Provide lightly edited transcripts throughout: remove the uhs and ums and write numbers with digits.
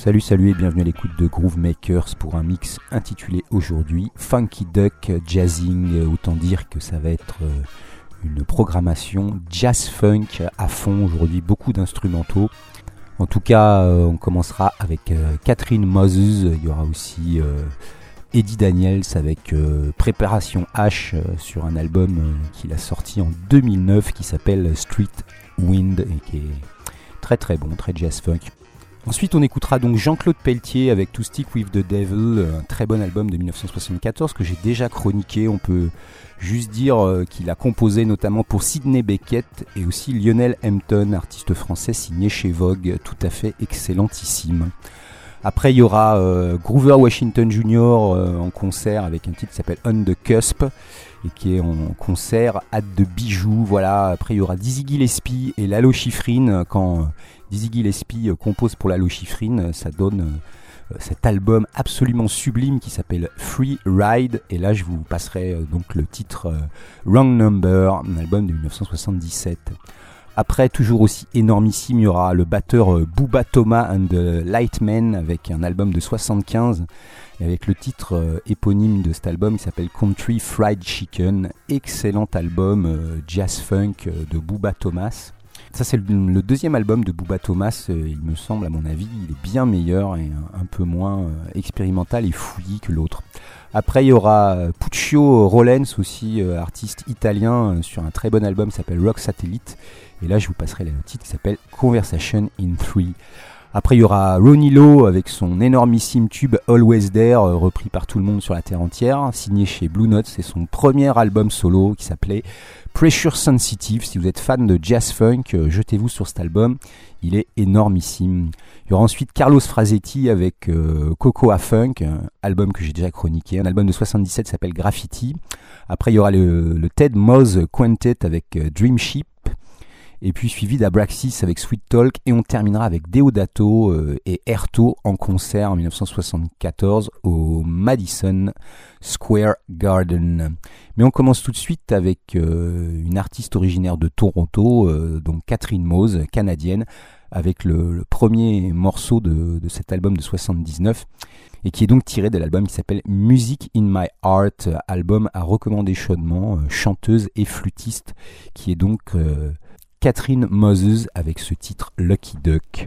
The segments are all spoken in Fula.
Salut et bienvenue à l'écoute de Groove Makers pour un mix intitulé aujourd'hui Funky Duck Jazzing. Autant dire que ça va être une programmation jazz-funk à fond aujourd'hui, beaucoup d'instrumentaux. En tout cas, on commencera avec Catherine Moses, il y aura aussi Eddie Daniels avec Préparation H sur un album qu'il a sorti en 2009 qui s'appelle Street Wind et qui est très très bon, très jazz-funk. Ensuite, on écoutera donc Jean-Claude Pelletier avec To Stick With The Devil, un très bon album de 1974 que j'ai déjà chroniqué. On peut juste dire qu'il a composé notamment pour Sidney Bechet et aussi Lionel Hampton, artiste français signé chez Vogue, tout à fait excellentissime. Après, il y aura Grover Washington Jr. En concert avec un titre qui s'appelle On The Cusp et qui est en concert Hâte de Bijoux. Voilà. Après, il y aura Dizzy Gillespie et Lalo Schifrin. Quand Dizzy Gillespie compose pour Lalo Schifrin, ça donne cet album absolument sublime qui s'appelle Free Ride. Et là, je vous passerai donc le titre Wrong Number, un album de 1977. Après, toujours aussi énormissime, il y aura le batteur Booba Thomas and the Lightmen avec un album de 75 et avec le titre éponyme de cet album qui s'appelle Country Fried Chicken. Excellent album jazz-funk de Booba Thomas. Ça, c'est le deuxième album de Booba Thomas, il me semble, à mon avis, il est bien meilleur et un peu moins expérimental et fouillis que l'autre. Après, il y aura Puccio Rollens, aussi artiste italien, sur un très bon album qui s'appelle Rock Satellite. Et là, je vous passerai le titre qui s'appelle Conversation in 3. Après, il y aura Ronnie Lowe avec son énormissime tube Always There, repris par tout le monde sur la terre entière, signé chez Blue Note. C'est son premier album solo qui s'appelait Pressure Sensitive. Si vous êtes fan de jazz funk, jetez-vous sur cet album, il est énormissime. Il y aura ensuite Carlos Frasetti avec Cocoa Funk, un album que j'ai déjà chroniqué, un album de 77 qui s'appelle Graffiti. Après, il y aura le Ted Moz Quintet avec Dream Ship. Et puis suivi d'Abraxas avec Sweet Talk, et on terminera avec Deodato et Erto en concert en 1974 au Madison Square Garden. Mais on commence tout de suite avec une artiste originaire de Toronto, donc Catherine Mose, canadienne, avec le premier morceau de cet album de 79, et qui est donc tiré de l'album qui s'appelle Music in My Heart, album à recommander chaudement, chanteuse et flûtiste, qui est donc Catherine Moses avec ce titre Lucky Duck.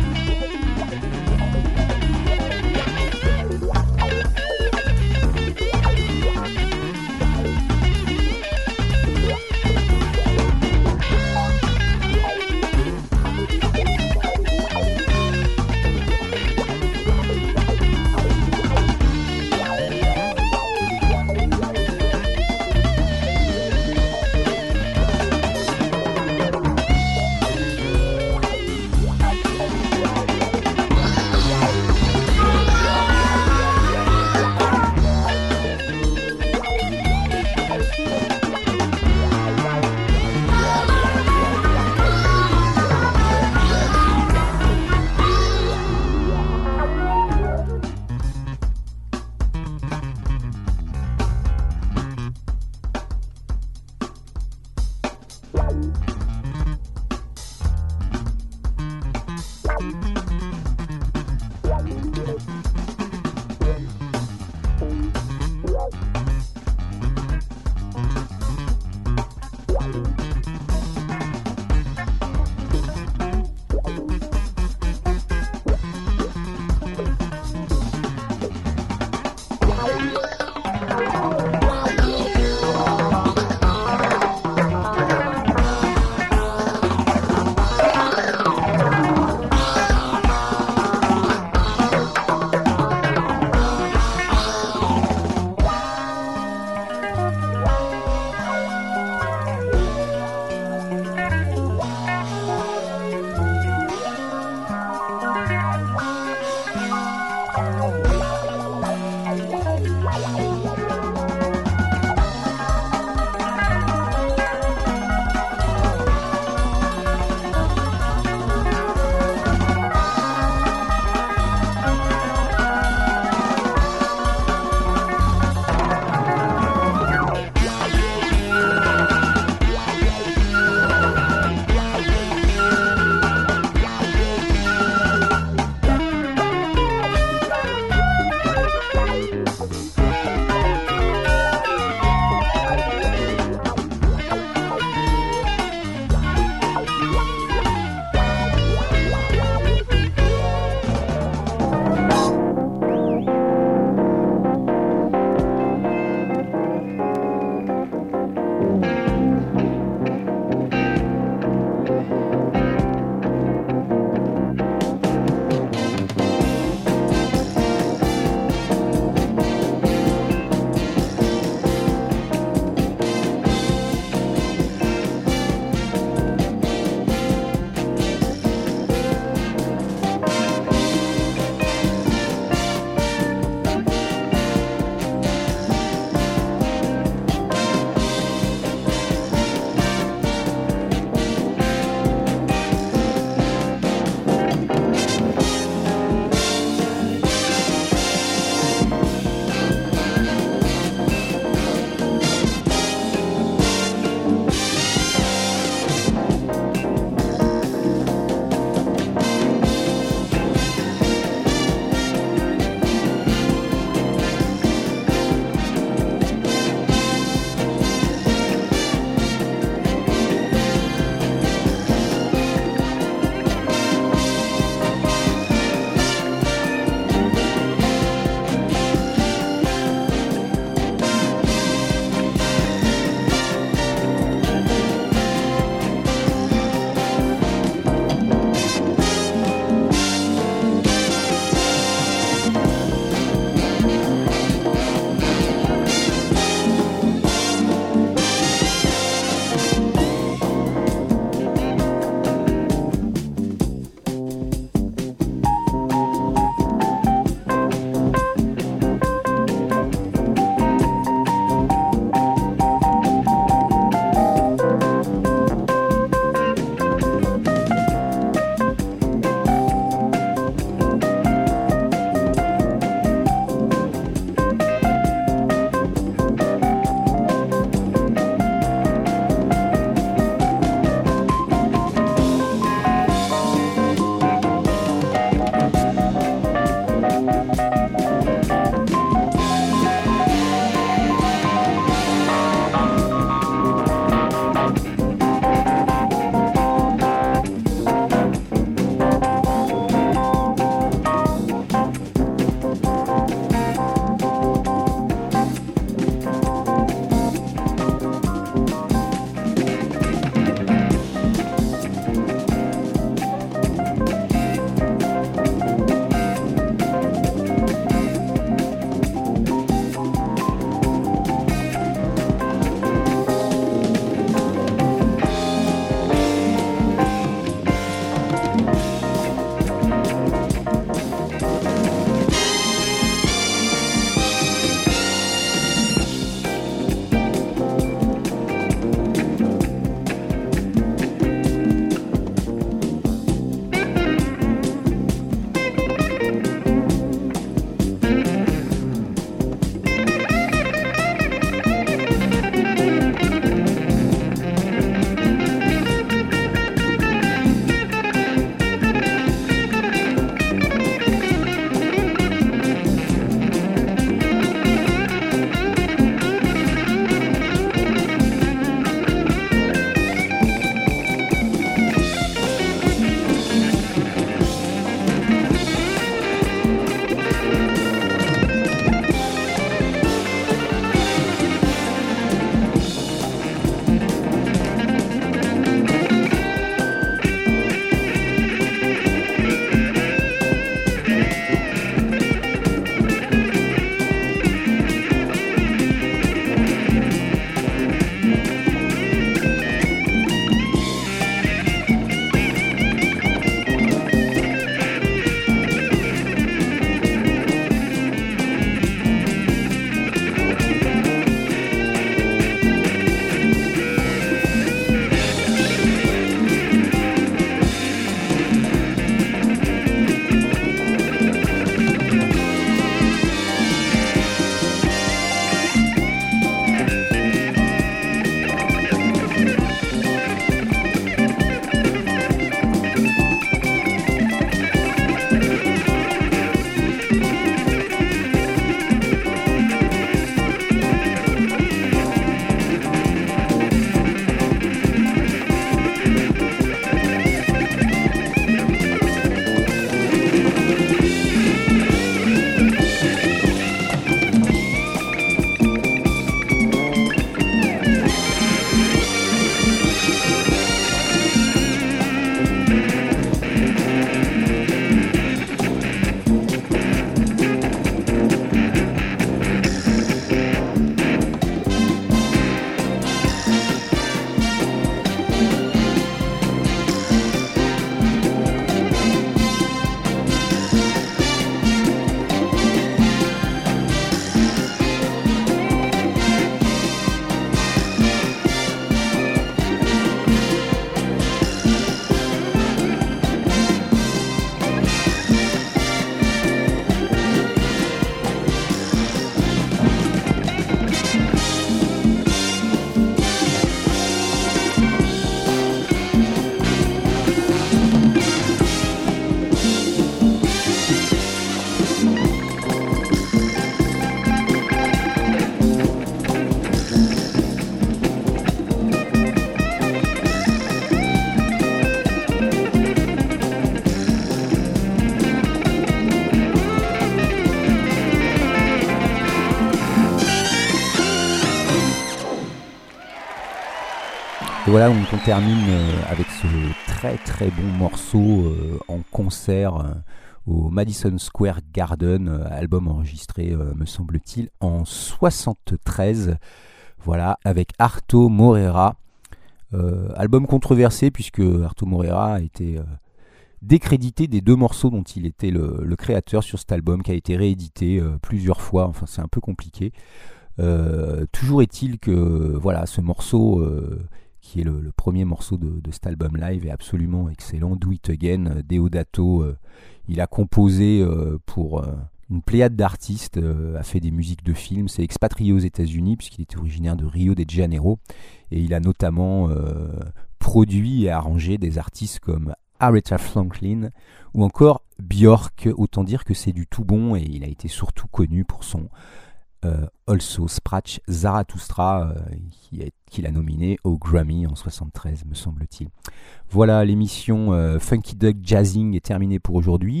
Et voilà, donc on termine avec ce très très bon morceau en concert au Madison Square Garden, album enregistré, me semble-t-il, en 73. Voilà, avec Arto Moreira. Album controversé puisque Arto Moreira a été décrédité des 2 morceaux dont il était le créateur sur cet album, qui a été réédité plusieurs fois. Enfin, c'est un peu compliqué. Toujours est-il que voilà, ce morceau qui est le premier morceau de cet album live est absolument excellent. Do It Again, Deodato, il a composé pour une pléiade d'artistes, a fait des musiques de films, s'est expatrié aux États-Unis puisqu'il était originaire de Rio de Janeiro, et il a notamment produit et arrangé des artistes comme Aretha Franklin ou encore Björk. Autant dire que c'est du tout bon, et il a été surtout connu pour son Also Sprach Zarathustra, qu'il a nominé au Grammy en 73, me semble-t-il. Voilà, l'émission Funky Duck Jazzing est terminée pour aujourd'hui.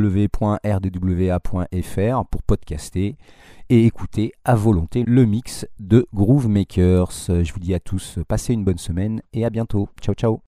www.rdwa.fr pour podcaster et écouter à volonté le mix de Groove Makers. Je vous dis à tous, passez une bonne semaine et à bientôt. Ciao ciao.